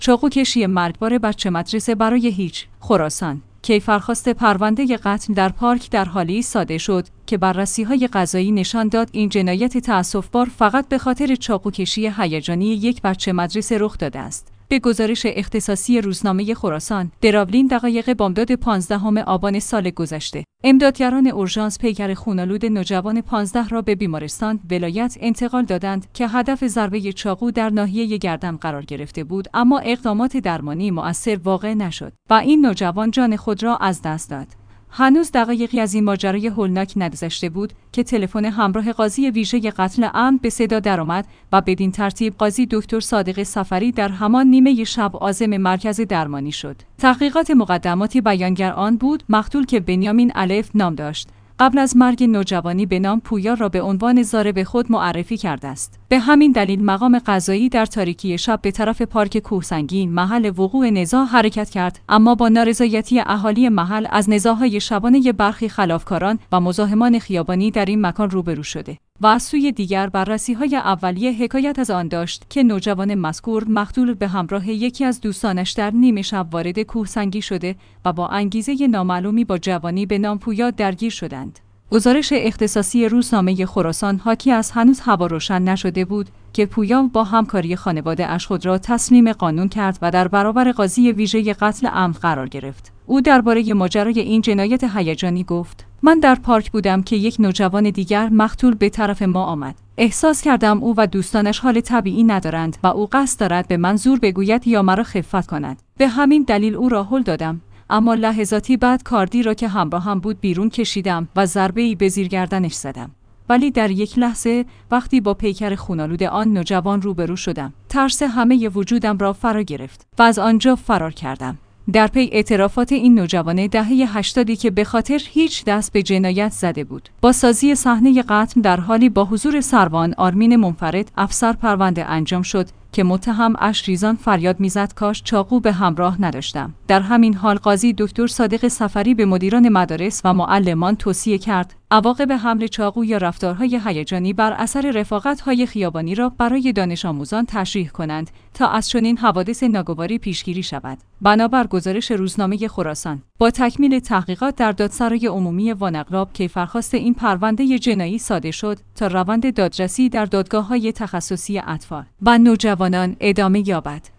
چاقوکشی مرگبار بچه مدرسه برای هیچ. خراسان. کیفرخواست پرونده قتل در پارک در حالی صادر شد که بررسی‌های قضایی نشان داد این جنایت تأسف‌بار فقط به خاطر چاقوکشی هیجانی یک بچه مدرسه رخ داده است. به گزارش اختصاصی روزنامه خراسان، دراولین دقایق بامداد 15 آبان سال گذشته، امدادگران اورژانس پیکر خونالود نوجوان 15 را به بیمارستان ولایت انتقال دادند که هدف ضربه چاقو در ناحیه گردن قرار گرفته بود، اما اقدامات درمانی مؤثر واقع نشد و این نوجوان جان خود را از دست داد. هنوز دقایقی از این ماجرای هولناک نگذشته بود که تلفن همراه قاضی ویژه قتل عمد به صدا درآمد و بدین ترتیب قاضی دکتر صادق صفری در همان نیمه شب عازم مرکز درمانی شد. تحقیقات مقدماتی بیانگر آن بود مقتول که بنیامین الف نام داشت، قبل از مرگ نوجوانی به نام پویا را به عنوان ضارب خود معرفی کرده است. به همین دلیل مقام قضایی در تاریکی شب به طرف پارک کوهسنگین محل وقوع نزاع حرکت کرد، اما با نارضایتی اهالی محل از نزاع‌های شبانه برخی خلافکاران و مزاحمان خیابانی در این مکان روبرو شده و از سوی دیگر بررسی‌های اولیه حکایت از آن داشت که نوجوان مذکور مقتول به همراه یکی از دوستانش در نیمه شب وارد کوهسنگی شده و با انگیزه نامعلومی با جوانی به نام پویا درگیر شدند. گزارش اختصاصی روزنامه خراسان حاکی از هنوز هوا روشن نشده بود که پویا با همکاری خانواده اش خود را تسلیم قانون کرد و در برابر قاضی ویژه قتل عمد قرار گرفت. او درباره ماجرای این جنایت هیجانی گفت: من در پارک بودم که یک نوجوان دیگر مقتول به طرف ما آمد. احساس کردم او و دوستانش حال طبیعی ندارند و او قصد دارد به من زور بگوید یا مرا خفت کند. به همین دلیل او را هل دادم، اما لحظاتی بعد کاردی را که همراهم بود بیرون کشیدم و ضربه‌ای به زیر گردنش زدم. ولی در یک لحظه وقتی با پیکر خونالود آن نوجوان روبرو شدم، ترس همه وجودم را فرا گرفت و از آنجا فرار کردم. در پی اعترافات این نوجوان دهه 80 که به خاطر هیچ دست به جنایت زده بود، با سازی صحنه قتل در حالی با حضور سروان آرمین منفرد افسر پرونده انجام شد که متهم اشک ریزان فریاد میزد کاش چاقو به همراه نداشتم. در همین حال قاضی دکتر صادق صفری به مدیران مدارس و معلمان توصیه کرد عواقب حمل چاقو یا رفتارهای هیجانی بر اثر رفاقت‌های خیابانی را برای دانش آموزان تشریح کنند تا از چنین حوادث ناگواری پیشگیری شود. بنابر گزارش روزنامه خراسان، با تکمیل تحقیقات در دادسرای عمومی وانقلاب کیفرخواست این پرونده جنایی صادر شد تا روند دادرسی در دادگاه‌های تخصصی اطفال و نوجوانان ادامه یابد.